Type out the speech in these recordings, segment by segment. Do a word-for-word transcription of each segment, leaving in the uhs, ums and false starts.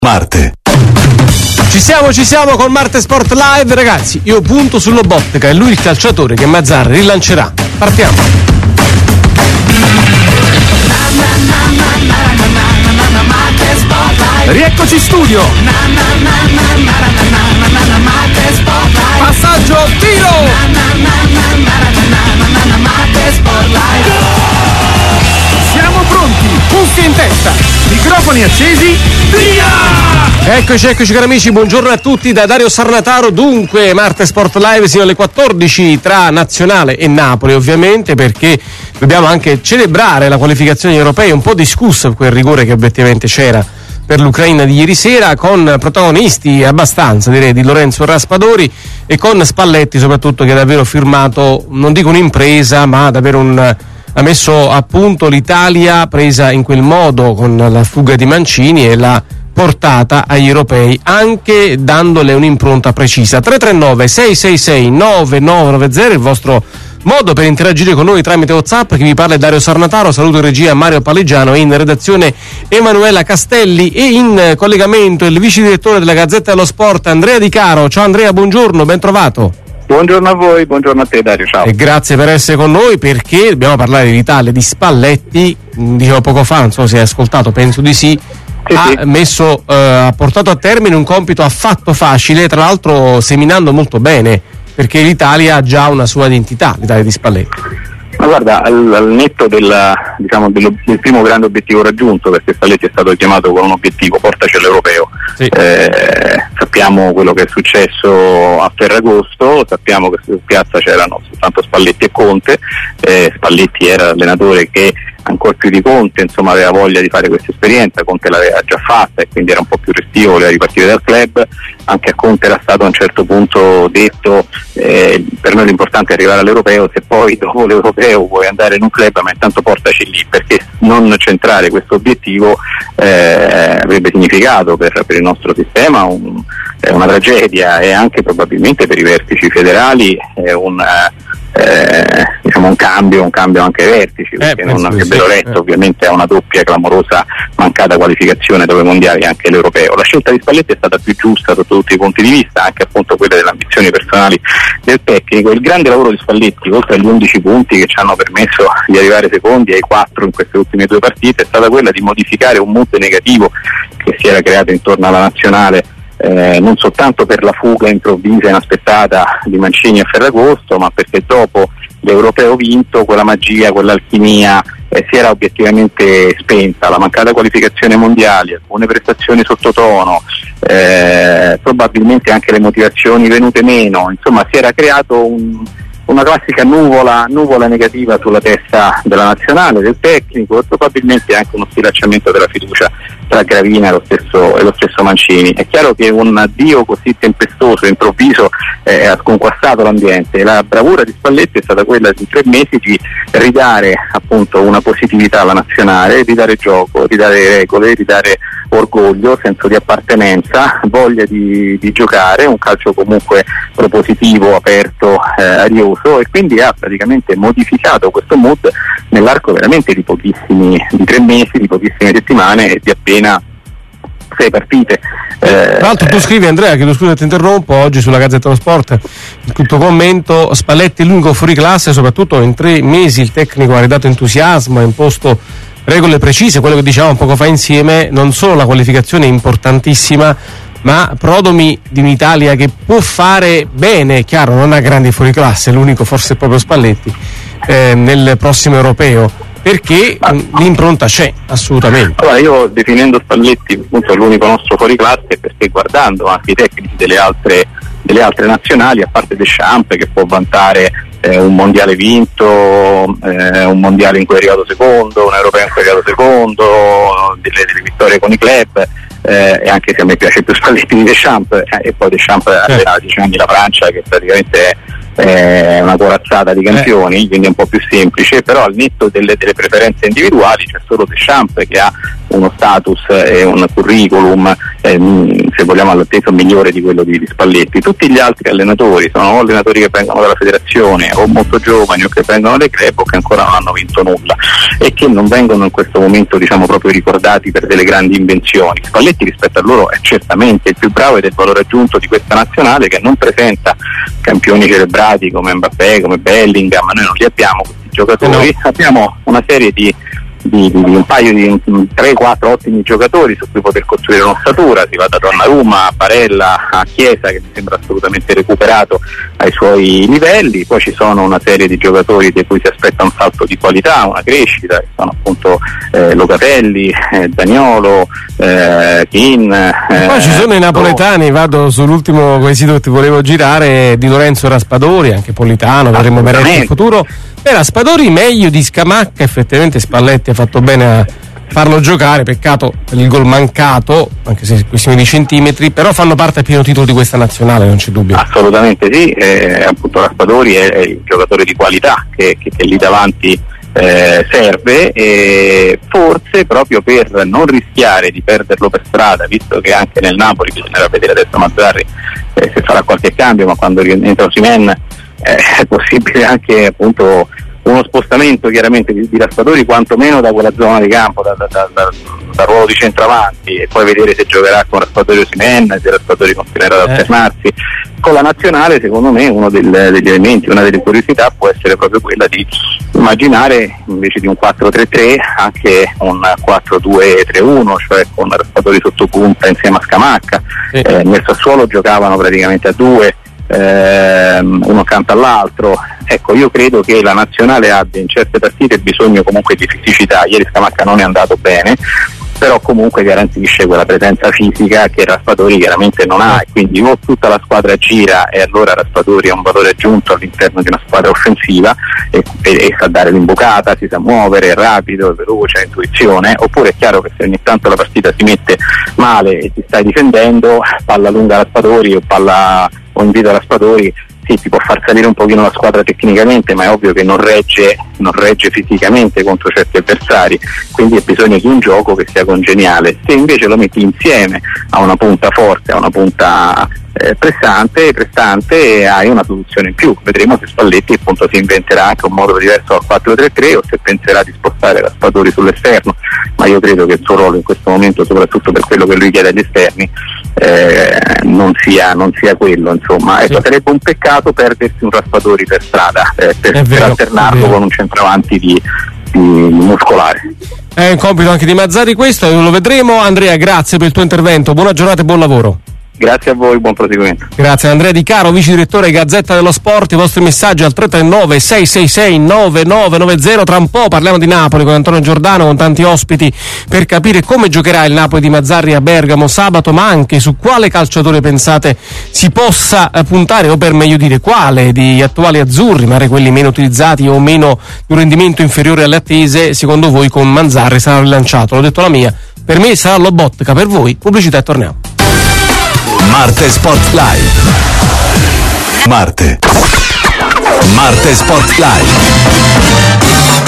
Marte. Ci siamo, ci siamo con Marte Sport Live, ragazzi. Io punto su Lobotka, è lui il calciatore che Mazzarri rilancerà. Partiamo. Rieccoci in studio. Passaggio, tiro. Siamo pronti, cuffie in testa, microfoni accesi, via! Eccoci, eccoci cari amici, buongiorno a tutti da Dario Sarnataro. Dunque, Marte Sport Live sino alle quattordici tra Nazionale e Napoli, ovviamente, perché dobbiamo anche celebrare la qualificazione europea, un po' discussa quel rigore che obiettivamente c'era per l'Ucraina di ieri sera, con protagonisti abbastanza, direi, di Lorenzo Raspadori e con Spalletti soprattutto, che ha davvero firmato, non dico un'impresa, ma davvero un... ha messo a punto l'Italia presa in quel modo con la fuga di Mancini e l'ha portata agli europei, anche dandole un'impronta precisa. Tre tre nove sei sei sei nove nove nove zero il vostro modo per interagire con noi tramite WhatsApp. Chi vi parla è Dario Sarnataro, saluto in regia Mario Palleggiano e in redazione Emanuela Castelli, e in collegamento il vice direttore della Gazzetta dello Sport Andrea Di Caro. Ciao Andrea, buongiorno, ben trovato. Buongiorno a voi, buongiorno a te Dario, ciao. E grazie per essere con noi, perché dobbiamo parlare dell'Italia, di Spalletti. Dicevo poco fa, non so se hai ascoltato, penso di sì, sì ha sì. messo, eh, ha portato a termine un compito affatto facile, tra l'altro seminando molto bene, perché l'Italia ha già una sua identità, l'Italia di Spalletti. Ma guarda, al, al netto del, diciamo, dello, del primo grande obiettivo raggiunto, perché Spalletti è stato chiamato con un obiettivo, portaci all'europeo. Sì. Eh, sappiamo quello che è successo a Ferragosto, sappiamo che su piazza c'erano soltanto Spalletti e Conte. eh, Spalletti era l'allenatore che ancora più di Conte, insomma, aveva voglia di fare questa esperienza. Conte l'aveva già fatta e quindi era un po' più restivo, voleva ripartire dal club. Anche a Conte era stato a un certo punto detto eh, per noi l'importante è arrivare all'europeo, se poi dopo l'europeo vuoi andare in un club, ma intanto portaci lì, perché non centrare questo obiettivo eh, avrebbe significato per, per il nostro sistema un, eh, una tragedia, e anche probabilmente per i vertici federali eh, un Eh, diciamo un cambio, un cambio anche ai vertici, perché eh, non avrebbero sì, letto eh. ovviamente a una doppia clamorosa mancata qualificazione dopo i mondiali e anche l'europeo. La scelta di Spalletti è stata più giusta sotto tutti i punti di vista, anche appunto quelle delle ambizioni personali del tecnico. Il grande lavoro di Spalletti, oltre agli undici punti che ci hanno permesso di arrivare secondi ai quattro in queste ultime due partite, è stata quella di modificare un mood negativo che si era creato intorno alla nazionale. Eh, non soltanto per la fuga improvvisa e inaspettata di Mancini a Ferragosto, ma perché dopo l'europeo vinto quella magia, quell'alchimia eh, si era obiettivamente spenta. La mancata qualificazione mondiale, alcune prestazioni sottotono, eh, probabilmente anche le motivazioni venute meno, insomma si era creato un, una classica nuvola, nuvola negativa sulla testa della nazionale, del tecnico, e probabilmente anche uno sfilacciamento della fiducia tra Gravina e lo stesso, e lo stesso Mancini. È chiaro che un addio così tempestoso e improvviso eh, ha sconquassato l'ambiente. La bravura di Spalletti è stata quella di tre mesi di ridare appunto una positività alla nazionale, di dare gioco, di dare regole, di dare orgoglio, senso di appartenenza, voglia di, di giocare, un calcio comunque propositivo, aperto, eh, arioso, e quindi ha praticamente modificato questo mood nell'arco veramente di pochissimi, di tre mesi, di pochissime settimane e di appena sei partite. Eh, Tra l'altro tu scrivi, Andrea, che scusa ti interrompo, oggi sulla Gazzetta dello Sport, il tuo commento: Spalletti l'unico fuori classe, soprattutto in tre mesi il tecnico ha ridato entusiasmo, ha imposto regole precise, quello che dicevamo poco fa insieme. Non solo la qualificazione è importantissima, ma prodomi di un'Italia che può fare bene, chiaro, non ha grandi fuoriclasse, l'unico forse è proprio Spalletti, eh, nel prossimo europeo, perché ma, l'impronta c'è, assolutamente. Allora, io definendo Spalletti appunto l'unico nostro fuoriclasse, perché guardando anche i tecnici delle altre, delle altre nazionali, a parte Deschamps che può vantare eh, un mondiale vinto, eh, un mondiale in cui è arrivato secondo, un europeo in cui è arrivato secondo, delle, delle vittorie con i club, eh, e anche se a me piace più Spalletti di Deschamps, eh, e poi Deschamps eh. ha dieci anni la Francia, che praticamente è eh, una corazzata di campioni, eh. quindi è un po' più semplice, però al netto delle, delle preferenze individuali c'è solo Deschamps che ha uno status e un curriculum eh, se vogliamo all'atteso migliore di quello di, di Spalletti. Tutti gli altri allenatori sono allenatori che vengono dalla federazione o molto giovani o che vengono dai club o che ancora non hanno vinto nulla e che non vengono in questo momento diciamo proprio ricordati per delle grandi invenzioni. Spalletti rispetto a loro è certamente il più bravo ed è il valore aggiunto di questa nazionale, che non presenta campioni celebrati come Mbappé, come Bellingham, ma noi non li abbiamo questi giocatori, no. Abbiamo una serie di Di, di, di un paio di tre quattro ottimi giocatori su cui poter costruire un'ossatura. Si va da Donnarumma a Barella a Chiesa, che mi sembra assolutamente recuperato ai suoi livelli. Poi ci sono una serie di giocatori di cui si aspetta un salto di qualità, una crescita, che sono appunto eh, Locatelli, eh, Zaniolo, eh, Kin, eh, poi ci sono i napoletani. Vado sull'ultimo quesito che ti volevo girare, di Lorenzo Raspadori, anche Politano, vedremo bene in futuro. Per Raspadori meglio di Scamacca, effettivamente Spalletti ha fatto bene a farlo giocare, peccato per il gol mancato, anche se questione di centimetri, però fanno parte a pieno titolo di questa nazionale, non c'è dubbio. Assolutamente sì, eh, appunto Raspadori è, è il giocatore di qualità che, che, che lì davanti eh, serve, e forse proprio per non rischiare di perderlo per strada, visto che anche nel Napoli bisognerà vedere adesso Mazzarri eh, se farà qualche cambio, ma quando rientra Osimhen Eh, è possibile anche appunto uno spostamento chiaramente di, di Raspadori quantomeno da quella zona di campo, da, da, da, da, dal ruolo di centravanti, e poi vedere se giocherà con Raspadori o Osimhen, se Raspadori continuerà ad eh. alternarsi. Con la nazionale secondo me uno del, degli elementi, una delle curiosità può essere proprio quella di immaginare invece di un quattro tre tre anche un quattro due tre uno, cioè con Raspadori sotto punta insieme a Scamacca. Sì. Eh, nel Sassuolo giocavano praticamente a due, ehm, uno accanto all'altro. Ecco, io credo che la nazionale abbia in certe partite bisogno comunque di fisicità. Ieri Scamacca non è andato bene, però comunque garantisce quella presenza fisica che Raspadori chiaramente non ha, e quindi o tutta la squadra gira e allora Raspadori è un valore aggiunto all'interno di una squadra offensiva e, e, e sa dare l'imbucata, si sa muovere, è rapido, è veloce, ha intuizione, oppure è chiaro che se ogni tanto la partita si mette male e ti stai difendendo, palla lunga Raspadori o palla o invito a Raspadori, sì, ti può far salire un pochino la squadra tecnicamente, ma è ovvio che non regge, non regge fisicamente contro certi avversari, quindi hai bisogno di un gioco che sia congeniale. Se invece lo metti insieme a una punta forte, a una punta eh, prestante, prestante, hai una soluzione in più. Vedremo se Spalletti appunto si inventerà anche un modo diverso al quattro tre tre o se penserà di spostare Raspadori sull'esterno, ma io credo che il suo ruolo in questo momento, soprattutto per quello che lui chiede agli esterni, eh, non sia non sia quello, insomma. Ecco, sì. Sarebbe un peccato perdersi un Raspadori per strada, eh, per, vero, per alternarlo con un centravanti di, di muscolare. È un compito anche di Mazzarri questo, lo vedremo. Andrea, grazie per il tuo intervento, buona giornata e buon lavoro. Grazie a voi, buon proseguimento. Grazie Andrea Di Caro, vice direttore Gazzetta dello Sport. I vostri messaggi al tre tre nove sei sei sei nove nove nove zero. Tra un po' parliamo di Napoli con Antonio Giordano, con tanti ospiti, per capire come giocherà il Napoli di Mazzarri a Bergamo sabato, ma anche su quale calciatore pensate si possa puntare, o per meglio dire quale di attuali azzurri, magari quelli meno utilizzati o meno di un rendimento inferiore alle attese, secondo voi con Mazzarri sarà rilanciato. L'ho detto la mia, per me sarà Lobotka, per voi pubblicità e torniamo. Marte Sport Live. Marte. Marte Sport Live.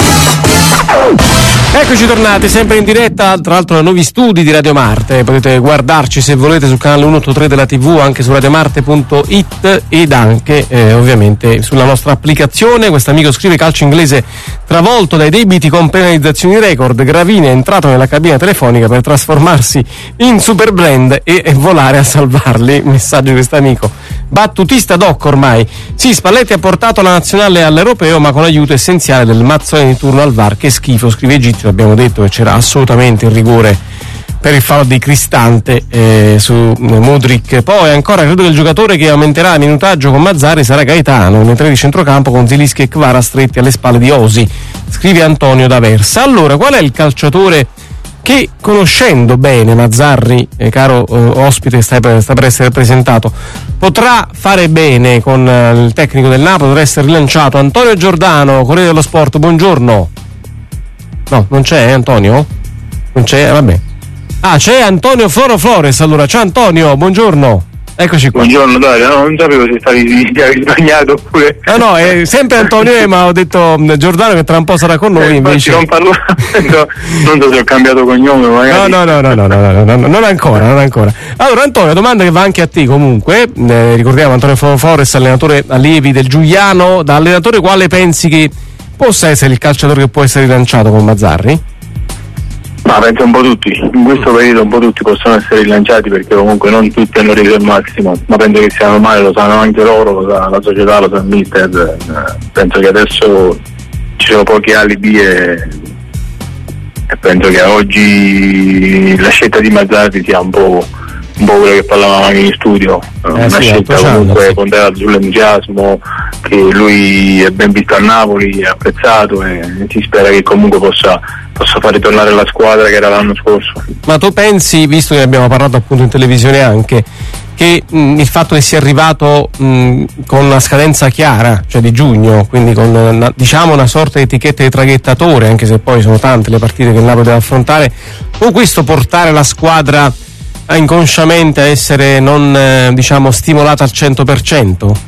Eccoci tornati, sempre in diretta, tra l'altro nei nuovi studi di Radio Marte. Potete guardarci se volete sul canale centoottantatré della tivù, anche su radiomarte punto it ed anche eh, ovviamente sulla nostra applicazione. Quest'amico scrive: calcio inglese travolto dai debiti con penalizzazioni record, Gravini è entrato nella cabina telefonica per trasformarsi in super brand e, e volare a salvarli. Messaggio di quest'amico, battutista doc ormai. Sì, Spalletti ha portato la nazionale all'europeo, ma con aiuto essenziale del Mazzoni di turno al V A R. Che schifo, scrive Egizio. Abbiamo detto che c'era assolutamente il rigore per il fallo di Cristante eh, su Mudryk. Poi ancora credo che il giocatore che aumenterà il minutaggio con Mazzarri sarà Gaetano, nei tre di centrocampo con Zilischi e Kvara stretti alle spalle di Osi, scrive Antonio D'Aversa. Allora, qual è il calciatore che, conoscendo bene Mazzarri, eh, caro eh, ospite che sta per, sta per essere presentato, potrà fare bene con eh, il tecnico del Napoli, potrà essere rilanciato? Antonio Giordano, Corriere dello Sport, buongiorno. No, non c'è Antonio? Non c'è? Vabbè. Ah, c'è Antonio Floro Flores, allora. Ciao Antonio, buongiorno. Eccoci qua. Buongiorno Dario, no, non sapevo se stavi ti avevi sbagliato oppure. No, no, è sempre Antonio, eh, ma ho detto Giordano che tra un po' sarà con noi, eh, invece. Non parlo, no, non so se ho cambiato cognome, magari. No, no, no, no, no, no, no, no, no, non ancora, non ancora. Allora Antonio, domanda che va anche a te comunque. Eh, ricordiamo Antonio Flores, allenatore allievi del Giuliano. Da allenatore quale pensi che possa essere il calciatore che può essere rilanciato con Mazzarri? Ma penso un po' tutti, in questo periodo un po' tutti possono essere rilanciati perché comunque non tutti hanno reso il massimo, ma penso che sia normale, lo sanno anche loro, lo sa la società, lo sa il mister, eh, penso che adesso ci sono pochi alibi e, e penso che oggi la scelta di Mazzarri sia un po', un po' quello che parlavamo anche in studio, eh, una sì, scelta comunque sì, fondata sull'entusiasmo, che lui è ben visto a Napoli, è apprezzato e si spera che comunque possa possa far ritornare la squadra che era l'anno scorso. Ma tu pensi, visto che ne abbiamo parlato appunto in televisione anche, che mh, il fatto che sia arrivato mh, con una scadenza chiara, cioè di giugno, quindi con una, diciamo una sorta di etichetta di traghettatore, anche se poi sono tante le partite che il Napoli deve affrontare, può questo portare la squadra a inconsciamente a essere non eh, diciamo stimolata al cento per cento?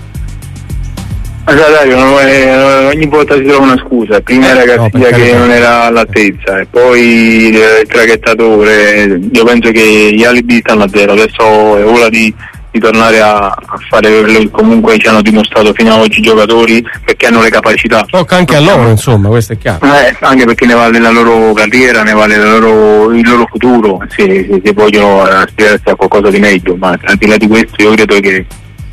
Allora Dario, no, eh, ogni volta si trova una scusa, prima era Garcia no, che non era all'altezza e poi eh, il traghettatore, io penso che gli alibi stanno a zero, adesso è ora di, di tornare a, a fare quello che comunque ci hanno dimostrato fino ad oggi i giocatori, perché hanno le capacità. Tocca anche a loro, insomma, questo è chiaro. Eh, anche perché ne vale la loro carriera, ne vale la loro, il loro futuro, se, se, se vogliono aspirarsi a qualcosa di meglio, ma al di là di questo io credo che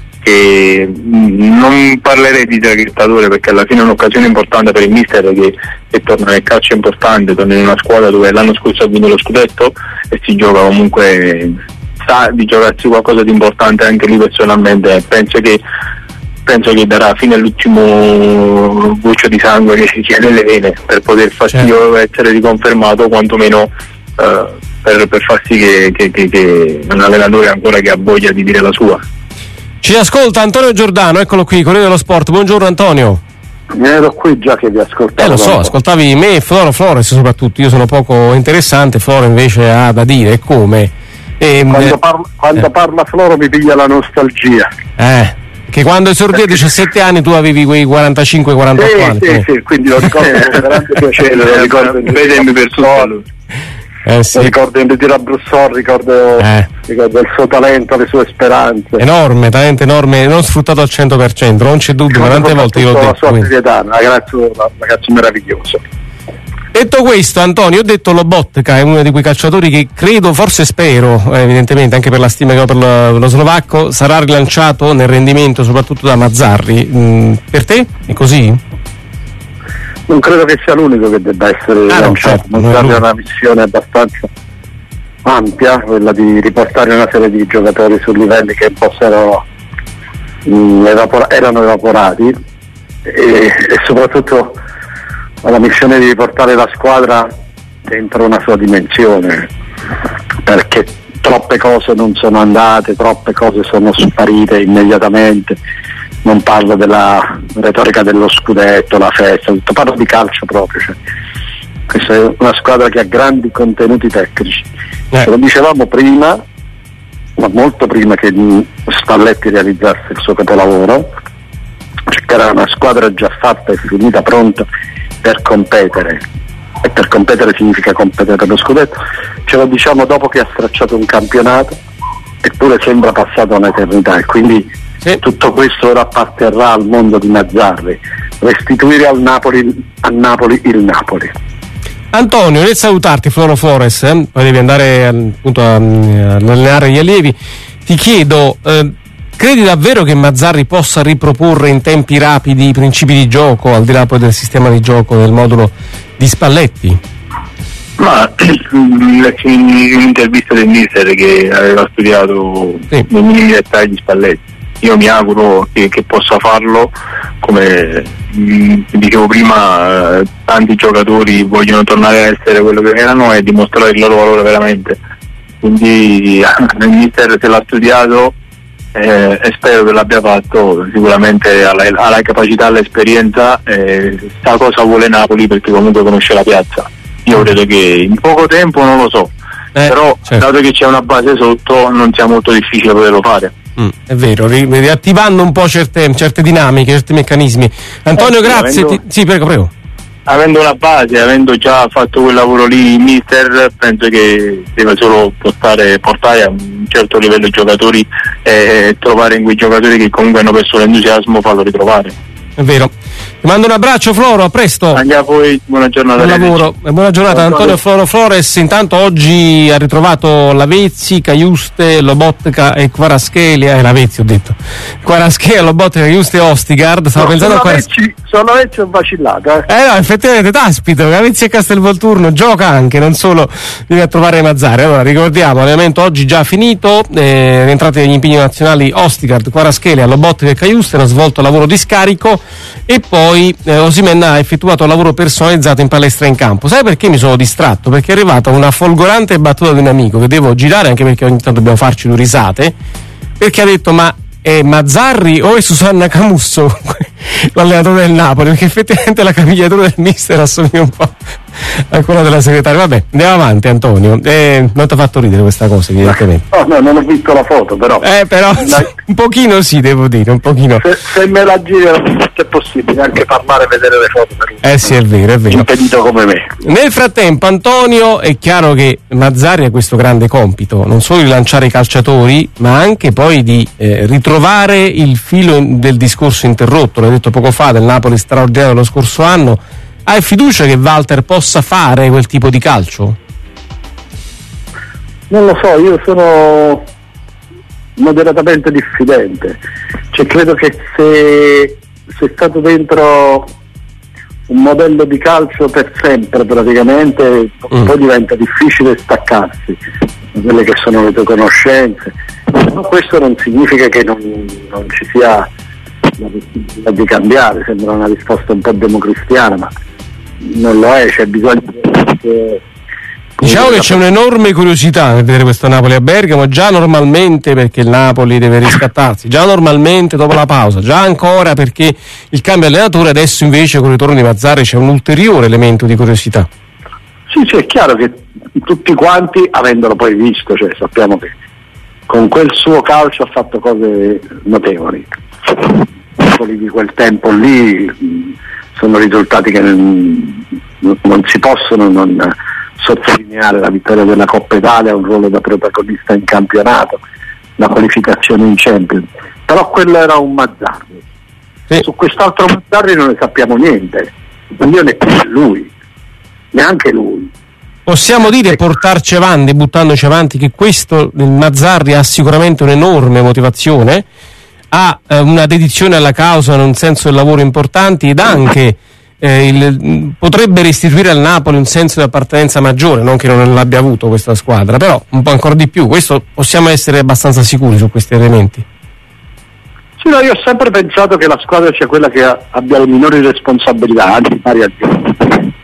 che non parlerei di traghettatore perché alla fine è un'occasione importante per il mister che, che torna nel calcio importante, torna in una squadra dove l'anno scorso ha vinto lo scudetto e si gioca comunque, sa di giocarsi qualcosa di importante anche lui personalmente, penso che penso che darà fino all'ultimo goccio di sangue che si chiede nelle vene per poter far sì certo. essere riconfermato quantomeno uh, per, per far sì che, che, che, che un allenatore ancora che ha voglia di dire la sua. Ci ascolta Antonio Giordano, eccolo qui, Corriere dello Sport. Buongiorno Antonio. Ero qui già che vi ascoltavo. Eh lo so, ascoltavi me e Floro Flores soprattutto, io sono poco interessante, Floro invece ha da dire come. E, quando parla, quando eh. parla Floro mi piglia la nostalgia. Eh, che quando esordì a diciassette anni tu avevi quei quarantacinque quarantotto sì, anni. Sì, sì, quindi lo ricordo con grande piacere, lo ricordo per tutto. Eh, sì. Ricordo in ritiro a Brussol, ricordo, eh. ricordo il suo talento, le sue speranze. Enorme, talento enorme, non sfruttato al cento per cento, non c'è dubbio, ma tante volte io l'ho detto. La sua serietà, un ragazzo, un ragazzo meraviglioso. Detto questo, Antonio, ho detto Lobotka è uno di quei calciatori che credo, forse spero, eh, evidentemente anche per la stima che ho per lo, lo slovacco, sarà rilanciato nel rendimento soprattutto da Mazzarri. Mm, per te è così? Non credo che sia l'unico che debba essere ah, lanciato, no, certo, è una missione abbastanza ampia, quella di riportare una serie di giocatori su livelli che fossero mh, evapora- erano evaporati e, e soprattutto la missione di riportare la squadra dentro una sua dimensione, perché troppe cose non sono andate, troppe cose sono sparite immediatamente. Non parlo della retorica dello scudetto, la festa, tutto, parlo di calcio proprio. Cioè. Questa è una squadra che ha grandi contenuti tecnici. Eh. Lo dicevamo prima, ma molto prima che Spalletti realizzasse il suo capolavoro, cioè che era una squadra già fatta e finita, pronta per competere. E per competere significa competere per lo scudetto. Ce lo diciamo dopo che ha stracciato un campionato, eppure sembra passata un'eternità e quindi sì. Tutto questo ora apparterrà al mondo di Mazzarri, restituire al Napoli, a Napoli il Napoli. Antonio, nel salutarti Floro Flores, eh, poi devi andare appunto a, a allenare gli allievi, ti chiedo, eh, credi davvero che Mazzarri possa riproporre in tempi rapidi i principi di gioco, al di là poi del sistema di gioco del modulo di Spalletti? Ma l'intervista del mister che aveva studiato sì. nei minimi dettagli di Spalletti, io mi auguro che, che possa farlo, come mh, dicevo prima, eh, tanti giocatori vogliono tornare a essere quello che erano e dimostrare il loro valore veramente, quindi il mister se l'ha studiato eh, e spero che l'abbia fatto, sicuramente ha la, ha la capacità, l'esperienza, eh, sa cosa vuole Napoli perché comunque conosce la piazza. Io credo che in poco tempo, non lo so, eh, però certo. Dato che c'è una base sotto non sia molto difficile poterlo fare. Mm, è vero, ri- riattivando un po' certe, certe dinamiche, certi meccanismi. Antonio, eh, grazie. Avendo, ti, sì, prego, prego. Avendo una base, avendo già fatto quel lavoro lì, il mister penso che deve solo portare, portare a un certo livello i giocatori e trovare in quei giocatori che comunque hanno perso l'entusiasmo, farlo ritrovare. È vero. Ti mando un abbraccio, Floro, a presto. Anche a voi, buona giornata. Buon lavoro e buona giornata buon Antonio Floro Flores. Intanto oggi ha ritrovato Lavezzi, Cajuste, Lobotka e Kvaratskhelia, eh, Lavezzi ho detto. Kvaratskhelia, Lobotka, Cajuste e Ostigard. Stavo no, pensando a questo. Sono Lavezzi ho vacillato. Eh. eh no, effettivamente t'aspito, Lavezzi e Castelvolturno gioca anche, non solo deve trovare Mazzari. Allora ricordiamo, l'allenamento oggi già finito, eh, rientrate negli impegni nazionali Ostigard, Kvaratskhelia, Lobotka e Cajuste, hanno svolto lavoro di scarico e poi Poi eh, Osimhen ha effettuato un lavoro personalizzato in palestra in campo. Sai perché mi sono distratto? Perché è arrivata una folgorante battuta di un amico che devo girare, anche perché ogni tanto dobbiamo farci due risate, perché ha detto: ma è Mazzarri o è Susanna Camusso l'allenatore del Napoli? Perché effettivamente la camigliatura del mister assomiglia un po' a quella della segretaria. Vabbè, andiamo avanti, Antonio. Eh, non ti ha fatto ridere questa cosa, evidentemente. No, no, non ho visto la foto, però. Eh, però la... un pochino sì, devo dire, un pochino. Se, se me la giro è possibile anche parlare e vedere le foto per un Eh sì, è vero, è vero. impedito come me. Nel frattempo, Antonio, è chiaro che Mazzarri ha questo grande compito, non solo di lanciare i calciatori, ma anche poi di eh, ritrovare il filo del discorso interrotto. L'ho detto poco fa, del Napoli straordinario dello scorso anno. Hai fiducia che Walter possa fare quel tipo di calcio? Non lo so, io sono moderatamente diffidente, cioè credo che se sei stato dentro un modello di calcio per sempre praticamente mm. poi diventa difficile staccarsi da quelle che sono le tue conoscenze, ma questo non significa che non, non ci sia la possibilità di cambiare. Sembra una risposta un po' democristiana, ma non lo è, c'è bisogno di... Diciamo che c'è un'enorme curiosità nel vedere questo Napoli a Bergamo, già normalmente perché il Napoli deve riscattarsi, già normalmente dopo la pausa, già ancora perché il cambio allenatore, adesso invece con il ritorno di Mazzarri c'è un ulteriore elemento di curiosità. Sì, sì, è chiaro che tutti quanti, avendolo poi visto, cioè sappiamo che con quel suo calcio ha fatto cose notevoli. Quelli di quel tempo lì sono risultati che non, non si possono non sottolineare: la vittoria della Coppa Italia, un ruolo da protagonista in campionato, la qualificazione in Champions. Però quello era un Mazzarri. Sì. Su quest'altro Mazzarri non ne sappiamo niente, io neppure lui, neanche lui. Possiamo dire e portarci avanti, buttandoci avanti, che questo il Mazzarri ha sicuramente un'enorme motivazione, ha eh, una dedizione alla causa, un senso del lavoro importante ed anche eh, il, potrebbe restituire al Napoli un senso di appartenenza maggiore, non che non l'abbia avuto questa squadra, però un po' ancora di più. Questo possiamo essere abbastanza sicuri su questi elementi. Sì, no, io ho sempre pensato che la squadra sia quella che ha, abbia le minori responsabilità, anzi pari a gioco.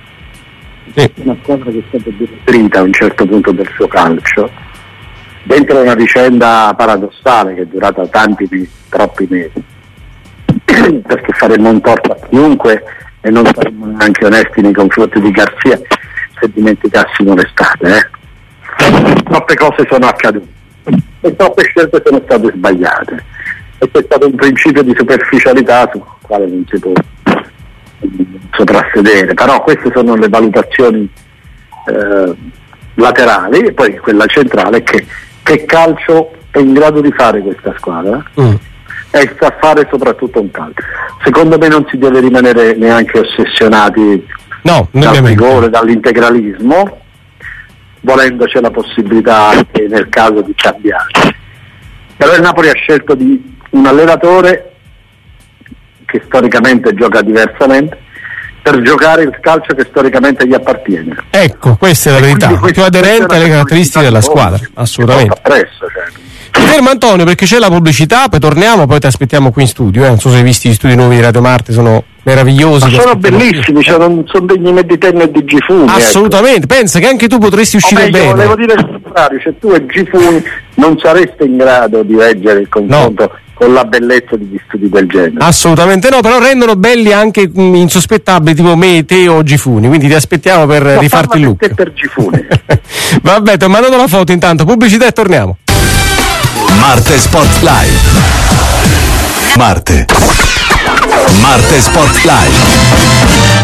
Sì. Una squadra che è stata detrita a un certo punto del suo calcio, dentro una vicenda paradossale che è durata tanti, troppi mesi, perché faremmo un torto a chiunque e non saremmo neanche onesti nei confronti di Garzia se dimenticassimo l'estate. Eh? Troppe cose sono accadute e troppe scelte sono state sbagliate e c'è stato un principio di superficialità sul quale non si può soprassedere, però queste sono le valutazioni eh, laterali, e poi quella centrale che che calcio è in grado di fare questa squadra mm. e sa fare soprattutto un calcio. Secondo me non si deve rimanere neanche ossessionati no, dal rigore, dall'integralismo, volendo c'è la possibilità anche nel caso di cambiare. Però il Napoli ha scelto di un allenatore che storicamente gioca diversamente per giocare il calcio che storicamente gli appartiene. Ecco, questa è la verità, più aderente alle caratteristiche della squadra, assolutamente. Presso, cioè. fermo Antonio perché c'è la pubblicità, poi torniamo, poi ti aspettiamo qui in studio, eh. Non so se hai visto gli studi nuovi di Radio Marte, sono meravigliosi. Ma sono bellissimi, cioè non sono degni né di te né di Gifuni. Assolutamente, ecco. Pensa che anche tu potresti uscire meglio, bene. Volevo dire il contrario, se tu e Gifuni non sareste in grado di reggere il confronto no. con la bellezza degli studi del genere. Assolutamente no, però rendono belli anche mh, insospettabili tipo me, te o Gifuni, quindi ti aspettiamo per Ma rifarti il look. Per Gifuni. Vabbè, ti ho mandato la foto intanto, pubblicità e torniamo. Marte Sport Live. Marte. Marte Sport Live.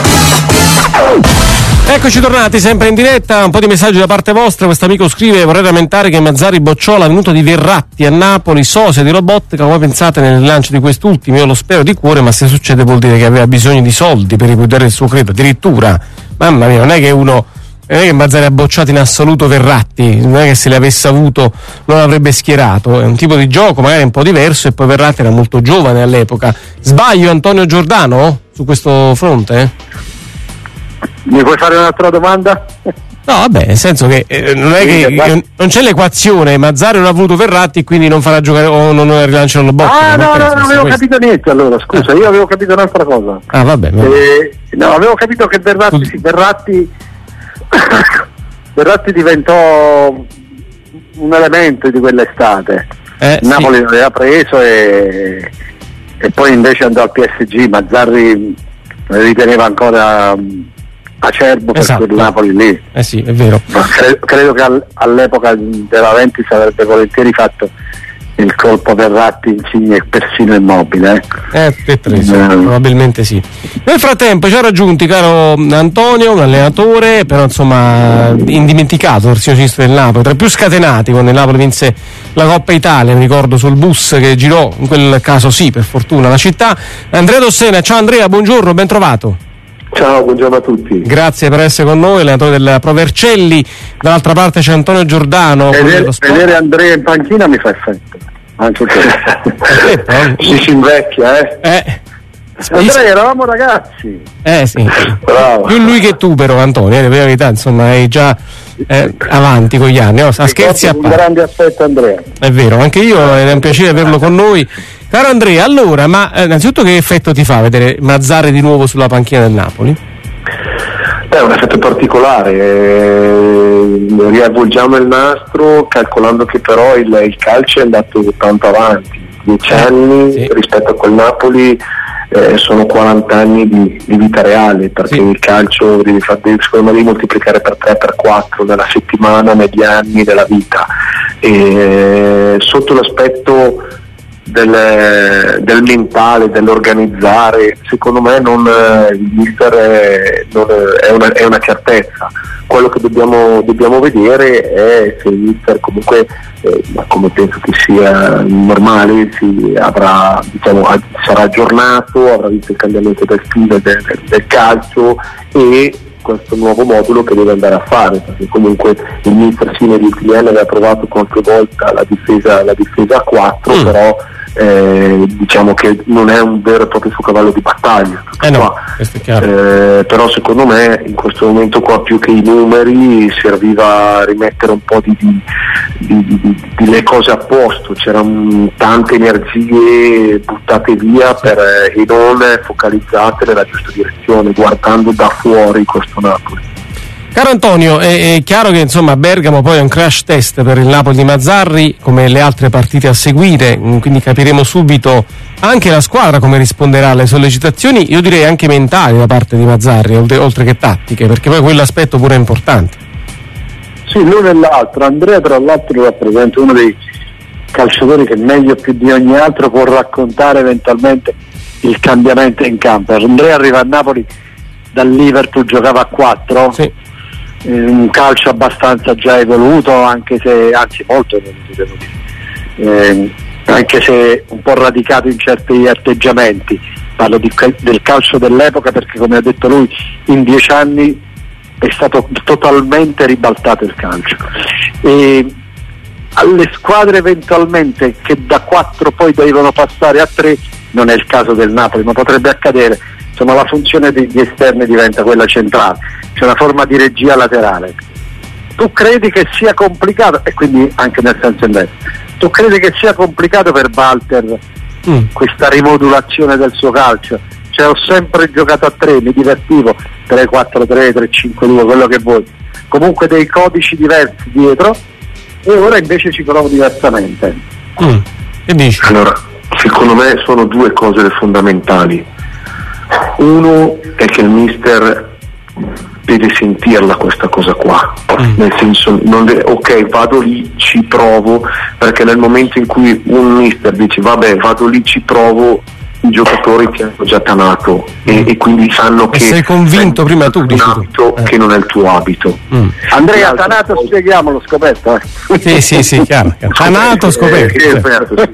Eccoci tornati, sempre in diretta, un po' di messaggi da parte vostra. Questo amico scrive: vorrei rammentare che Mazzarri bocciò la venuta di Verratti a Napoli, sosia di Robotica. Come pensate nel rilancio di quest'ultimo? Io lo spero di cuore, ma se succede vuol dire che aveva bisogno di soldi per ripudiare il suo credo. Addirittura, mamma mia, non è che uno non è che Mazzarri ha bocciato in assoluto Verratti, non è che se l'avesse avuto non l'avrebbe schierato, è un tipo di gioco magari un po' diverso, e poi Verratti era molto giovane all'epoca. Sbaglio Antonio Giordano su questo fronte? Mi puoi fare un'altra domanda? No, vabbè, nel senso che eh, non è che eh, non c'è l'equazione, Mazzarri non ha voluto Verratti, quindi non farà giocare o non rilanciano lo bocco. Ah, no, no, non avevo questo. capito niente allora, scusa, ah. io avevo capito un'altra cosa. Ah, vabbè. vabbè. Eh, no, avevo capito che Verratti, sì, Verratti, Verratti diventò un elemento di quell'estate. Eh, Napoli sì. l'aveva preso e, e poi invece andò al P S G, Mazzarri riteneva ancora acerbo per esatto. quel Napoli lì. Eh sì, è vero. Ma credo, credo che al, all'epoca della Ventis avrebbe volentieri fatto il colpo Verratti, Insigne e persino Immobile. Eh, eh che preso, eh. probabilmente sì. Nel frattempo ci ha raggiunti, caro Antonio, un allenatore, però insomma indimenticato, terzino sinistro del Napoli, tra i più scatenati quando il Napoli vinse la Coppa Italia, mi ricordo sul bus che girò, in quel caso sì, per fortuna, la città. Andrea Dossena, ciao Andrea, buongiorno, ben trovato. Ciao, buongiorno a tutti. Grazie per essere con noi, allenatore del Provercelli. Dall'altra parte c'è Antonio Giordano. Vedere, vedere Andrea in panchina mi fa effetto. Anche te. Si si invecchia, eh. eh. Andrea, eravamo ragazzi. Eh sì. Bravo. Più lui che tu però, Antonio, eh, per la verità, insomma, hai già eh, avanti con gli anni. No? A scherzi a parte. Un grande affetto Andrea. È vero, anche io, è un piacere averlo con noi. Caro Andrea, allora, ma eh, innanzitutto che effetto ti fa vedere Mazzarri di nuovo sulla panchina del Napoli? È un effetto particolare, eh, riavvolgiamo il nastro calcolando che però il, il calcio è andato tanto avanti, dieci anni sì. rispetto a quel Napoli eh, sono quaranta anni di, di vita reale, perché sì. il calcio devi, devi secondo me devi moltiplicare per tre per quattro nella settimana, negli anni della vita, e, sotto l'aspetto Del, del mentale, dell'organizzare, secondo me non, il mister è, non è, una, è una certezza. Quello che dobbiamo, dobbiamo vedere è se il mister comunque, eh, come penso che sia normale, si avrà, diciamo, sarà aggiornato, avrà visto il cambiamento del stile del, del calcio e questo nuovo modulo che deve andare a fare, perché comunque il mister sì negli ultimi anni aveva provato qualche volta la difesa, la difesa a quattro, mm. però eh, diciamo che non è un vero e proprio suo cavallo di battaglia, eh no, eh, però secondo me in questo momento qua più che i numeri serviva rimettere un po' di, di, di, di, di le cose a posto, c'erano tante energie buttate via per, eh, e non focalizzate nella giusta direzione, guardando da fuori questo Napoli. Caro Antonio, è, è chiaro che insomma Bergamo poi è un crash test per il Napoli di Mazzarri, come le altre partite a seguire, quindi capiremo subito anche la squadra come risponderà alle sollecitazioni, io direi anche mentali da parte di Mazzarri, oltre, oltre che tattiche, perché poi quell'aspetto pure è importante. Sì, l'uno e l'altro. Andrea tra l'altro rappresenta uno dei calciatori che meglio più di ogni altro può raccontare eventualmente il cambiamento in campo. Andrea arriva a Napoli dal Liverpool, giocava a quattro, sì. Un calcio abbastanza già evoluto, anche se anzi molto evoluto devo dire, eh, anche se un po' radicato in certi atteggiamenti. Parlo di, del calcio dell'epoca, perché come ha detto lui in dieci anni è stato totalmente ribaltato il calcio, e alle squadre eventualmente che da quattro poi devono passare a tre, non è il caso del Napoli ma potrebbe accadere, insomma la funzione degli esterni diventa quella centrale, c'è una forma di regia laterale. Tu credi che sia complicato, e quindi anche nel senso inverso, tu credi che sia complicato per Walter mm. questa rimodulazione del suo calcio? Cioè, ho sempre giocato a tre, mi divertivo, tre quattro tre, tre cinque due, quello che vuoi, comunque dei codici diversi dietro, e ora invece ci provo diversamente. Mm. Che dici? Allora, secondo me sono due cose fondamentali. Uno è che il mister deve sentirla questa cosa qua, mm. nel senso, non deve, ok, vado lì, ci provo, perché nel momento in cui un mister dice vabbè, vado lì, ci provo, i giocatori ti hanno già tanato e, e quindi sanno e che sei convinto prima tu, dici un abito tu. Eh. che non è il tuo abito. mm. Andrea, tanato, poi... spieghiamolo, scoperto eh. sì sì sì chiaro, chiaro. Tanato, scoperto, eh, certo, sì.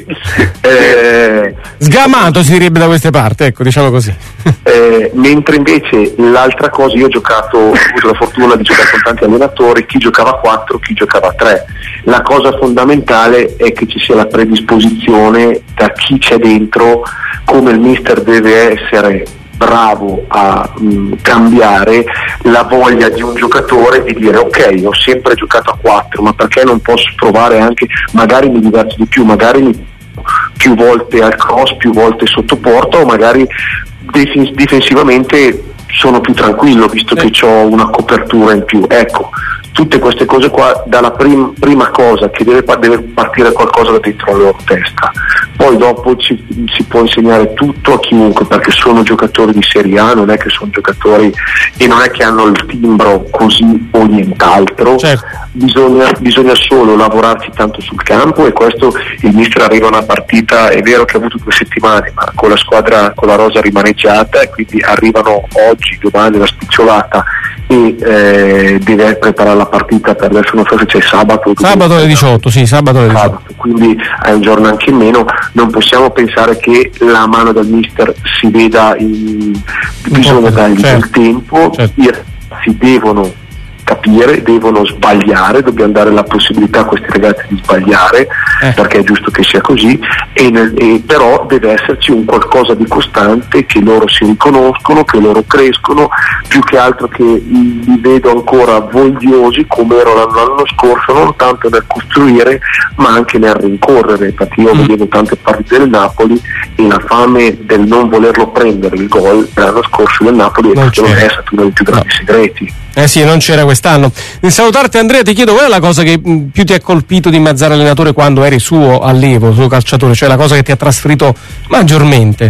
eh, sgamato si direbbe da queste parti, ecco, diciamo così. eh, mentre invece l'altra cosa, io ho giocato, ho avuto la fortuna di giocare con tanti allenatori, chi giocava a quattro, chi giocava a tre. La cosa fondamentale è che ci sia la predisposizione da chi c'è dentro, come il mister deve essere bravo a mh, cambiare la voglia di un giocatore di dire ok, ho sempre giocato a quattro, ma perché non posso provare anche, magari mi diverto di più, magari mi più volte al cross, più volte sotto porta, o magari dif- difensivamente sono più tranquillo visto che ho una copertura in più. Ecco, tutte queste cose qua, dalla prim- prima cosa che deve, deve partire qualcosa da dentro la loro testa, poi dopo ci, si può insegnare tutto a chiunque, perché sono giocatori di Serie A, non è che sono giocatori e non è che hanno il timbro così o nient'altro. Certo. bisogna, bisogna solo lavorarci tanto sul campo, e questo il mister arriva a una partita, è vero che ha avuto due settimane, ma con la squadra, con la rosa rimaneggiata, e quindi arrivano oggi, domani la spicciolata, e eh, deve preparare la partita per adesso, non so se c'è sabato sabato alle diciotto, sì, sabato alle diciotto, sabato, quindi è un giorno anche in meno. Non possiamo pensare che la mano del mister si veda in... bisogna dargli certo. del tempo, certo. I ragazzi devono capire, devono sbagliare, dobbiamo dare la possibilità a questi ragazzi di sbagliare, eh. perché è giusto che sia così, e, nel, e però deve esserci un qualcosa di costante, che loro si riconoscono, che loro crescono, più che altro che li vedo ancora vogliosi come ero l'anno scorso, non tanto nel costruire ma anche nel rincorrere, perché io mm. vedevo tante partite del Napoli e la fame del non volerlo prendere il gol l'anno scorso del Napoli non è stato uno dei più grandi no. segreti. Eh sì, non c'era quest'anno. Nel salutarti, Andrea, ti chiedo qual è la cosa che mh, più ti ha colpito di Mazzarri allenatore quando eri suo allievo, suo calciatore, cioè la cosa che ti ha trasferito maggiormente?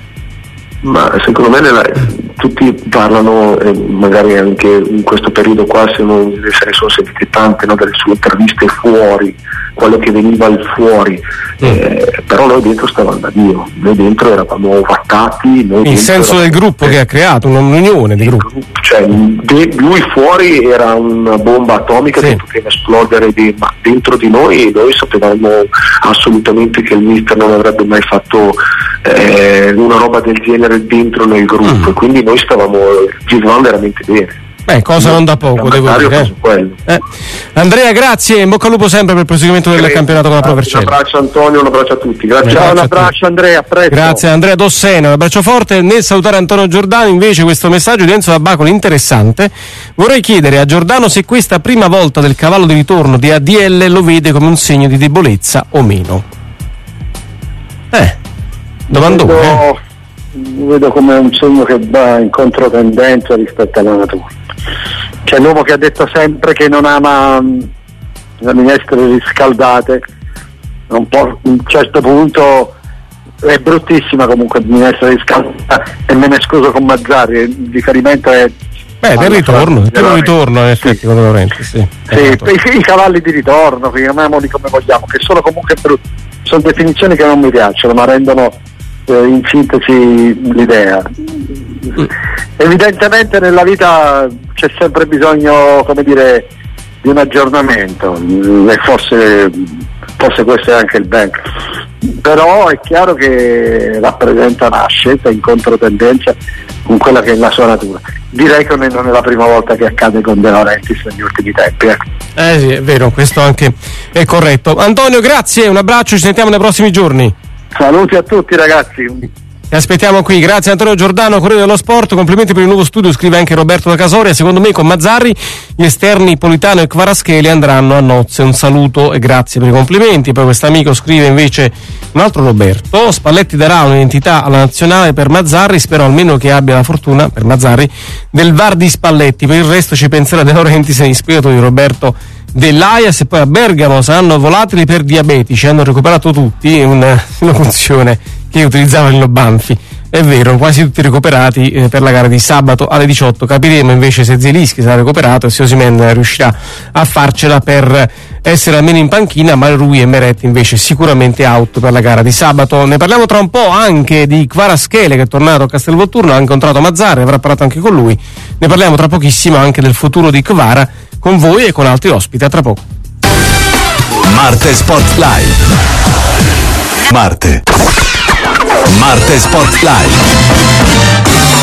Ma secondo me nella, tutti parlano, eh, magari anche in questo periodo qua, se, non, se ne sono sentite tante, no, delle sue interviste fuori, quello che veniva al fuori, mm. eh, però noi dentro stavamo da Dio, noi dentro eravamo ovattati. Noi il senso eravamo, del gruppo eh, che ha creato, un'unione di gruppo. Cioè, de, lui fuori era una bomba atomica, sì, che poteva esplodere, di, ma dentro di noi noi sapevamo assolutamente che il mister non avrebbe mai fatto eh, una roba del genere dentro nel gruppo, mm. quindi noi stavamo girando veramente bene. Beh, cosa non da poco, devo dire. Eh. Eh. Andrea, grazie, in bocca al lupo sempre per il proseguimento del campionato con la Pro Vercelli. Un abbraccio Antonio, un abbraccio a tutti. Grazie. Ciao, un abbraccio Andrea, presto. Grazie Andrea Dossena, un abbraccio forte. Nel salutare Antonio Giordano, invece, questo messaggio di Enzo Dabacoli interessante. Vorrei chiedere a Giordano se questa prima volta del cavallo di ritorno di A D L lo vede come un segno di debolezza o meno. Eh, domandone. Vedo, eh. vedo come un segno che va in controtendenza rispetto alla natura. C'è l'uomo che ha detto sempre che non ama le minestre riscaldate, un po' a un certo punto è bruttissima comunque minestra riscaldata, e me ne scuso con Mazzarri, il riferimento è beh del ritorno, del ritorno in effetti, sì, sì, sì, i, i cavalli di ritorno, chiamiamoli come vogliamo, che sono comunque brutti, sono definizioni che non mi piacciono ma rendono eh, in sintesi l'idea. Mm. Evidentemente nella vita c'è sempre bisogno, come dire, di un aggiornamento, e forse, forse questo è anche il bene, però è chiaro che rappresenta una scelta in controtendenza con quella che è la sua natura. Direi che non è la prima volta che accade con De Laurentiis negli ultimi tempi. Eh. eh sì, è vero, questo anche è corretto. Antonio, grazie, un abbraccio, ci sentiamo nei prossimi giorni. Saluti a tutti ragazzi. Ti aspettiamo qui, grazie Antonio Giordano, Corriere dello Sport, complimenti per il nuovo studio, scrive anche Roberto da Casoria. Secondo me con Mazzarri gli esterni Politano e Kvaratskhelia andranno a nozze, un saluto e grazie per i complimenti. Poi quest'amico scrive invece un altro Roberto: Spalletti darà un'identità alla nazionale per Mazzarri, spero almeno che abbia la fortuna per Mazzarri del V A R di Spalletti, per il resto ci penserà De Laurentiis, ispirato di Roberto dell'Aias. E poi a Bergamo saranno volatili per diabetici, hanno recuperato tutti una, una funzione che utilizzavano il Banfi. È vero, quasi tutti recuperati eh, per la gara di sabato alle diciotto. Capiremo invece se Zielinski sarà recuperato e se Osimhen riuscirà a farcela per essere almeno in panchina, ma Rui e Meret invece sicuramente out per la gara di sabato. Ne parliamo tra un po' anche di Kvaratskhelia, che è tornato a Castelvolturno, ha incontrato Mazzarri, avrà parlato anche con lui. Ne parliamo tra pochissimo anche del futuro di Kvara con voi e con altri ospiti. A tra poco. Marte Sport Live. Marte. Marte Sport Live.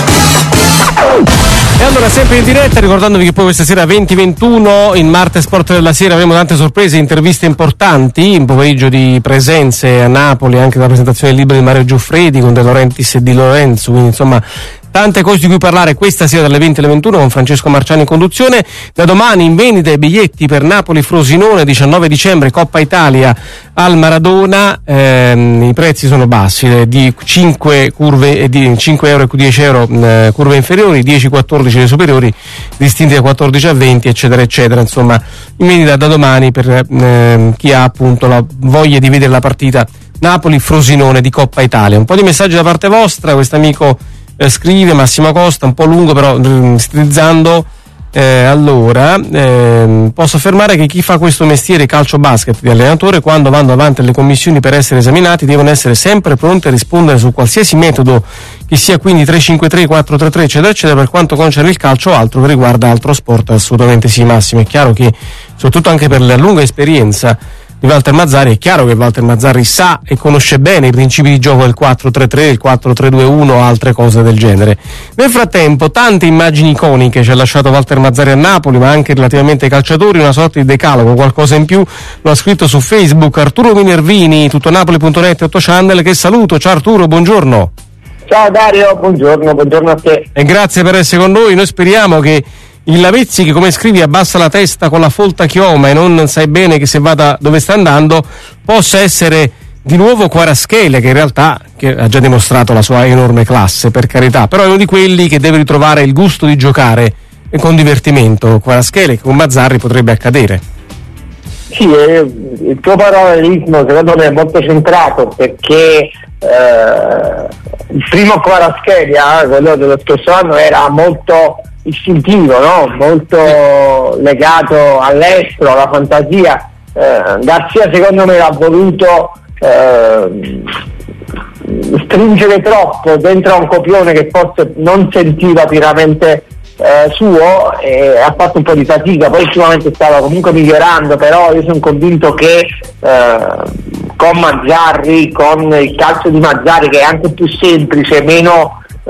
E allora, sempre in diretta, ricordandovi che poi questa sera venti ventuno in Marte Sport della Sera avremo tante sorprese, interviste importanti, un pomeriggio di presenze a Napoli, anche la presentazione del libro di Mario Giuffredi con De Laurentiis e Di Lorenzo, quindi insomma tante cose di cui parlare questa sera dalle venti alle ventuno con Francesco Marciani in conduzione. Da domani in vendita i biglietti per Napoli-Frosinone, diciannove dicembre, Coppa Italia al Maradona. Ehm, i prezzi sono bassi, di cinque curve e di cinque euro e dieci euro eh, curve inferiori, dieci quattordici le superiori, distinti da quattordici a venti, eccetera eccetera. Insomma, in vendita da domani per eh, chi ha appunto la voglia di vedere la partita Napoli-Frosinone di Coppa Italia. Un po' di messaggi da parte vostra. Quest'amico Eh, scrive Massimo Costa, un po' lungo però stilizzando. Eh, allora eh, posso affermare che chi fa questo mestiere calcio basket di allenatore, quando vanno avanti alle commissioni per essere esaminati, devono essere sempre pronti a rispondere su qualsiasi metodo, che sia quindi tre cinque tre, quattro tre tre eccetera eccetera, per quanto concerne il calcio o altro che riguarda altro sport. Assolutamente sì, Massimo. È chiaro che soprattutto anche per la lunga esperienza di Walter Mazzarri, è chiaro che Walter Mazzarri sa e conosce bene i principi di gioco del quattro tre tre, il quattro tre due uno, altre cose del genere. Nel frattempo tante immagini iconiche ci ha lasciato Walter Mazzarri a Napoli, ma anche relativamente ai calciatori, una sorta di decalogo, qualcosa in più lo ha scritto su Facebook Arturo Minervini, tuttonapoli punto net, otto channel, che saluto. Ciao Arturo, buongiorno. Ciao Dario, buongiorno, buongiorno a te. E grazie per essere con noi. Noi speriamo che il Lavezzi, che come scrivi abbassa la testa con la folta chioma e non sai bene che se vada dove sta andando, possa essere di nuovo Kvaratskhelia, che in realtà che ha già dimostrato la sua enorme classe, per carità, però è uno di quelli che deve ritrovare il gusto di giocare con divertimento. Kvaratskhelia, che con Mazzarri potrebbe accadere. Sì, eh, il tuo parallelismo secondo me è molto centrato, perché eh, il primo Kvaratskhelia, quello dello scorso anno, era molto istintivo, no? Molto legato all'estero, alla fantasia. eh, Garzia secondo me l'ha voluto eh, stringere troppo dentro a un copione che forse non sentiva pienamente eh, suo, e ha fatto un po' di fatica. Poi sicuramente stava comunque migliorando, però io sono convinto che eh, con Mazzarri, con il calcio di Mazzarri, che è anche più semplice, meno Eh,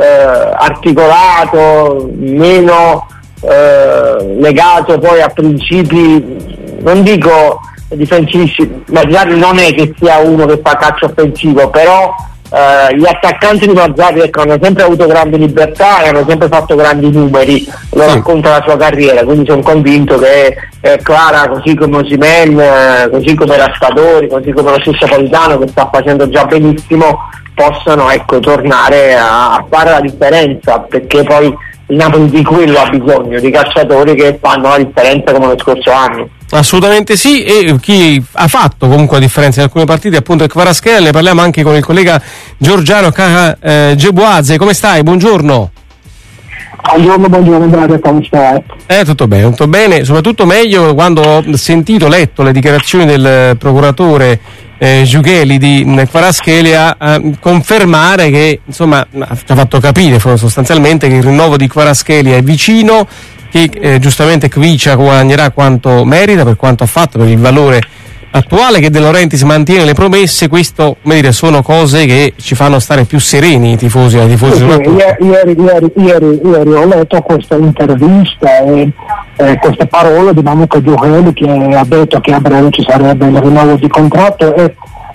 articolato, meno eh, legato poi a principi, non dico difensivi. Mazzarri non è che sia uno che fa calcio offensivo, però eh, gli attaccanti di Mazzarri, ecco, hanno sempre avuto grandi libertà e hanno sempre fatto grandi numeri, lo sì. racconta la sua carriera, quindi sono convinto che è Kvara, così come Osimhen, eh, così come Raspadori, così come lo stesso Politano, che sta facendo già benissimo, possano, ecco, tornare a, a fare la differenza, perché poi il Napoli di quello ha bisogno, di calciatori che fanno la differenza come lo scorso anno. Assolutamente sì, e chi ha fatto comunque la differenza in alcune partite appunto è Kvaratskhelia. Ne parliamo anche con il collega Giorgiano Caca eh, Gebuazze. Come stai? Buongiorno. Buongiorno, buongiorno Dario, come stai? Eh, tutto bene, tutto bene, soprattutto meglio quando ho sentito, letto le dichiarazioni del procuratore eh, Giugheli di Kvaratskhelia, eh, confermare che, insomma, ci ha fatto capire sostanzialmente che il rinnovo di Kvaratskhelia è vicino, che eh, giustamente Kvicia guadagnerà quanto merita per quanto ha fatto, per il valore attuale, che De Laurentiis mantiene le promesse. Questo, come dire, sono cose che ci fanno stare più sereni i tifosi, i tifosi. Sì, ieri, ieri, ieri, ieri ho letto questa intervista e eh, queste parole di Mamuka Giugheli, che ha detto che a breve ci sarebbe il rinnovo di contratto, e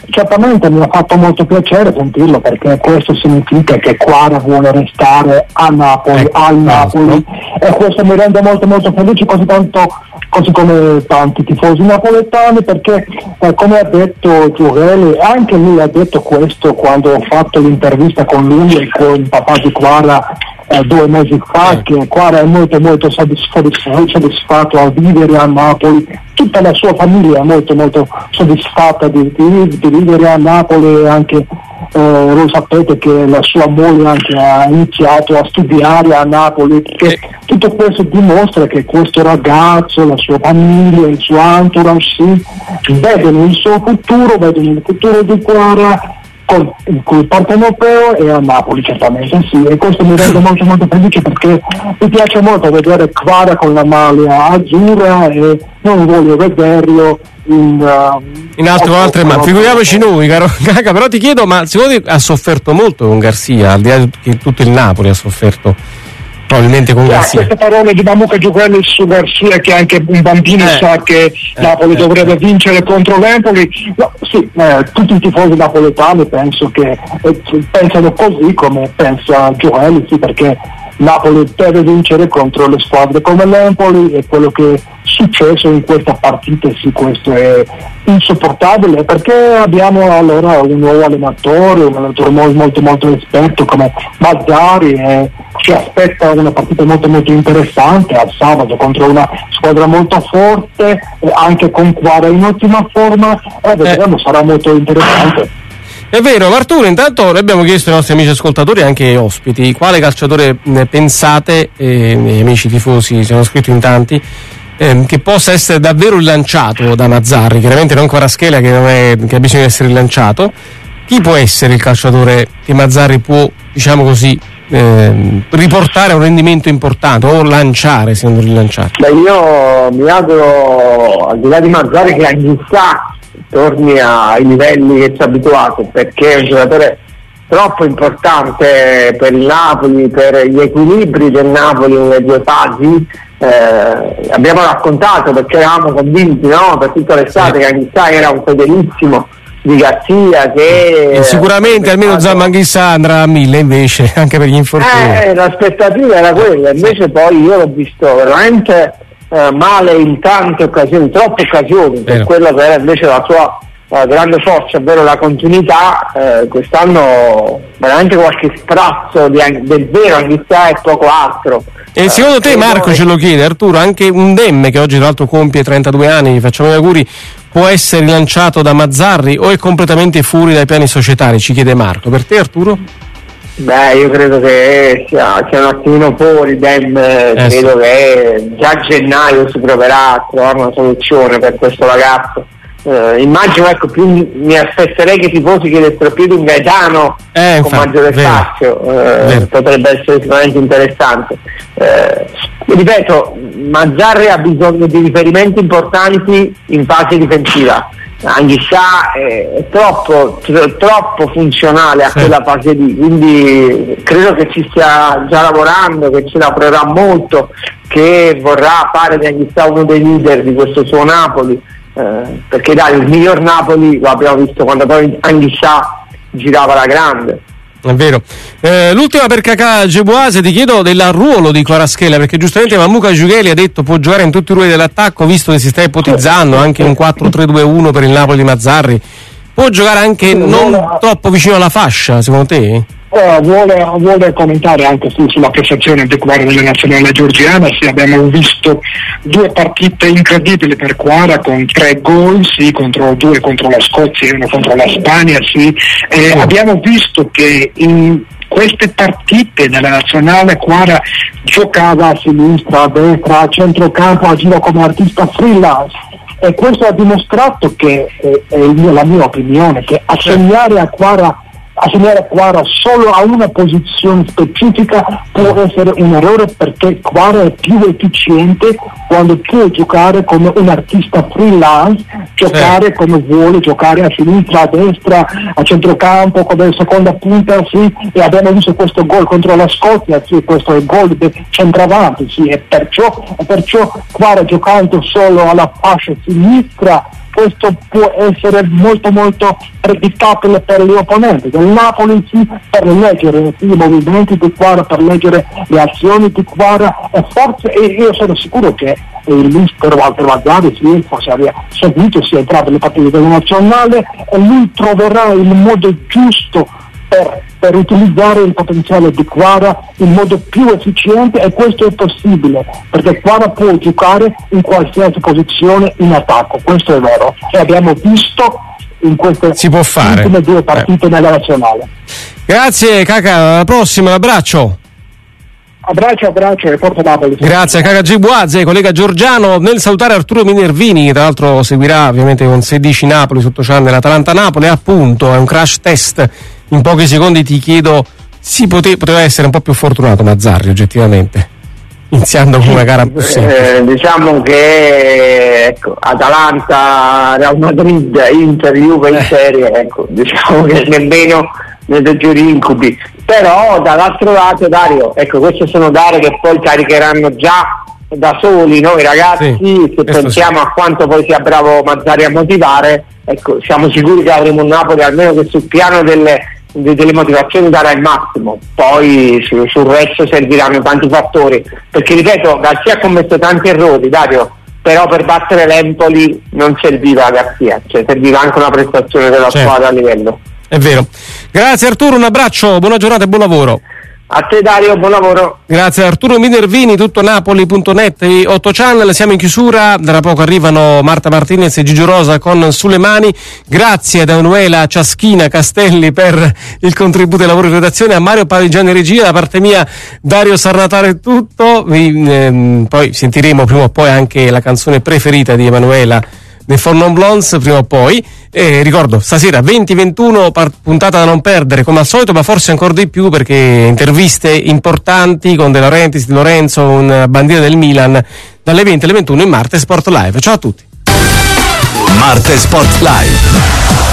certamente mi ha fatto molto piacere sentirlo, perché questo significa che Quara vuole restare a Napoli, eh, al Napoli, e questo mi rende molto molto felice, così tanto così come tanti tifosi napoletani, perché eh, come ha detto Giovelli, anche lui ha detto questo quando ho fatto l'intervista con lui e con il papà di Quara eh, due mesi fa, eh. che Quara è molto molto soddisfatto, soddisfatto a vivere a Napoli, tutta la sua famiglia è molto molto soddisfatta di, di, di vivere a Napoli, anche eh, lo sapete che la sua moglie anche ha iniziato a studiare a Napoli, che tutto questo dimostra che questo ragazzo, la sua famiglia, il suo entourage, sì, vedono il suo futuro, vedono il futuro di Quara con il partenopeo e a Napoli, certamente sì, e questo mi rende molto molto felice, perché mi piace molto vedere Quara con la maglia azzurra e non voglio vederlo in, uh, in altre, altre mani, figuriamoci noi, caro Caca. Però ti chiedo, ma secondo te ha sofferto molto con Garcia, al di là che tutto il Napoli ha sofferto probabilmente con Garcia? Queste parole di Mamuka Giovelli su Garcia, che anche un bambino eh, sa che eh, Napoli eh, dovrebbe eh. vincere contro l'Empoli, no, sì, eh, tutti i tifosi napoletani penso che eh, pensano così come pensa Giovelli, sì, perché Napoli deve vincere contro le squadre come l'Empoli, e quello che è successo in questa partita, sì, questo è insopportabile, perché abbiamo allora un nuovo allenatore, un allenatore molto molto, molto esperto come Mazzarri, e ci aspetta una partita molto molto interessante al sabato contro una squadra molto forte, e anche con Quara in ottima forma, e vedremo, eh. sarà molto interessante. È vero, Arturo, intanto noi abbiamo chiesto ai nostri amici ascoltatori e anche ospiti quale calciatore ne pensate, eh, gli amici tifosi ci hanno scritto in tanti, eh, che possa essere davvero rilanciato da Mazzarri, chiaramente non Kvaratskhelia che, non è, che ha bisogno di essere rilanciato. Chi può essere il calciatore che Mazzarri può, diciamo così, eh, riportare a un rendimento importante o lanciare se non rilanciato? Beh, io mi auguro, al di là di Mazzarri, che Anghissà torni ai livelli che ci ha abituato, perché è un giocatore troppo importante per il Napoli, per gli equilibri del Napoli nelle due fasi. Eh, abbiamo raccontato, perché eravamo convinti, no, per tutta l'estate, che Anghissà era un fedelissimo di Garzia, che e sicuramente eh, almeno Zamma Anghissà andrà a mille, invece, anche per gli infortuni. Eh, l'aspettativa era quella, invece poi io l'ho visto veramente Uh, male in tante occasioni, troppe occasioni, per Vero. quello che era invece la sua uh, grande forza, ovvero la continuità. Uh, quest'anno veramente qualche sprazzo di, del vero Anghissà e poco altro. E secondo uh, te, Marco noi... ce lo chiede, Arturo, anche un Demme, che oggi tra l'altro compie trentadue anni, gli facciamo gli auguri, può essere rilanciato da Mazzarri o è completamente fuori dai piani societari? Ci chiede Marco. Per te, Arturo? Beh, io credo che sia, sia un attimino fuori, Dem, eh, credo sì. che già a gennaio si proverà a trovare una soluzione per questo ragazzo. Eh, immagino, ecco, più mi aspetterei che i tifosi chiedessero più di un Gaetano eh, con infatti, maggiore vero, spazio, eh, potrebbe essere sicuramente interessante. Eh, ripeto, Mazzarri ha bisogno di riferimenti importanti in fase difensiva. Anghissà è, è troppo tro, troppo funzionale a sì. quella fase lì, quindi credo che ci stia già lavorando, che ci lavorerà molto, che vorrà fare di Anghissà uno dei leader di questo suo Napoli, eh, perché dai, il miglior Napoli lo abbiamo visto quando poi Anghissà girava la grande. È vero. Eh, l'ultima per Cacà Geboise, ti chiedo del ruolo di Kvaratskhelia, perché giustamente Mamuka Giovelli ha detto può giocare in tutti i ruoli dell'attacco, visto che si sta ipotizzando anche un quattro tre due uno per il Napoli di Mazzarri. Può giocare anche non troppo vicino alla fascia, secondo te? Eh, vuole, vuole commentare anche su, sulla prestazione di Quara della nazionale georgiana. Sì, abbiamo visto due partite incredibili per Quara, con tre gol, sì, contro due contro la Scozia e uno contro la Spagna, sì. Eh, oh. Abbiamo visto che in queste partite della nazionale Quara giocava a sinistra, a destra, a centrocampo, agiva come artista freelance. E questo ha dimostrato che, eh, è la mia opinione, che assegnare a Quara assegnare Quara solo a una posizione specifica può essere un errore, perché Quara è più efficiente quando può giocare come un artista freelance, giocare sì. come vuole, giocare a sinistra, a destra, a centrocampo, come seconda punta, sì, e abbiamo visto questo gol contro la Scozia, sì, questo è il gol del centravanti, sì, e perciò, e perciò Quara giocando solo alla fascia sinistra questo può essere molto molto predictabile per gli opponenti. Il Napoli sì, per leggere i movimenti di Quara, per leggere le azioni di Quara, e forse e io sono sicuro che il mister Walter Mazzarri sì, forse aveva seguito, sia entrato nelle partite della nazionale, e lui troverà il modo giusto per, per utilizzare il potenziale di Quara in modo più efficiente, e questo è possibile perché Quara può giocare in qualsiasi posizione in attacco, questo è vero, e abbiamo visto in queste si può fare. ultime due partite eh. nella nazionale. Grazie Caca, alla prossima, un abbraccio. Abbraccio, abbraccio e forza Napoli. Grazie Caca Gibuazze, collega Giorgiano. Nel salutare Arturo Minervini, che tra l'altro seguirà ovviamente con sedici Napoli sotto channel Atalanta Napoli, appunto è un crash test. In pochi secondi ti chiedo, si pote- poteva essere un po' più fortunato Mazzarri oggettivamente, iniziando con una gara più semplice. Eh, diciamo che ecco, Atalanta, Real Madrid, Inter, Juve in serie, ecco, diciamo che nemmeno nei peggiori incubi. Però dall'altro lato, Dario, ecco, queste sono gare che poi caricheranno già da soli noi ragazzi, sì, se pensiamo sì. a quanto poi sia bravo Mazzarri a motivare, ecco, siamo sicuri che avremo un Napoli almeno che sul piano delle, de, delle motivazioni darà il massimo. Poi su, sul resto serviranno tanti fattori, perché ripeto, Garzia ha commesso tanti errori, Dario, però per battere l'Empoli non serviva Garzia, cioè serviva anche una prestazione della certo. squadra a livello. È vero. Grazie Arturo, un abbraccio, buona giornata e buon lavoro. A te Dario, buon lavoro. Grazie Arturo Minervini, tutto Napoli punto net e otto channel, siamo in chiusura, tra poco arrivano Marta Martinez e Gigio Rosa con Sulle Mani. Grazie ad Emanuela Ciaschina Castelli per il contributo ai lavori di redazione, a Mario Pavigiani regia, da parte mia Dario Sarnataro è tutto. Vi, ehm, poi sentiremo prima o poi anche la canzone preferita di Emanuela, The Four Non Blondes, prima o poi. E ricordo, stasera venti ventuno, puntata da non perdere come al solito, ma forse ancora di più perché interviste importanti con De Laurentiis, Di Lorenzo, un bandiera del Milan, dalle venti alle ventuno in Marte Sport Live. Ciao a tutti. Marte Sport Live.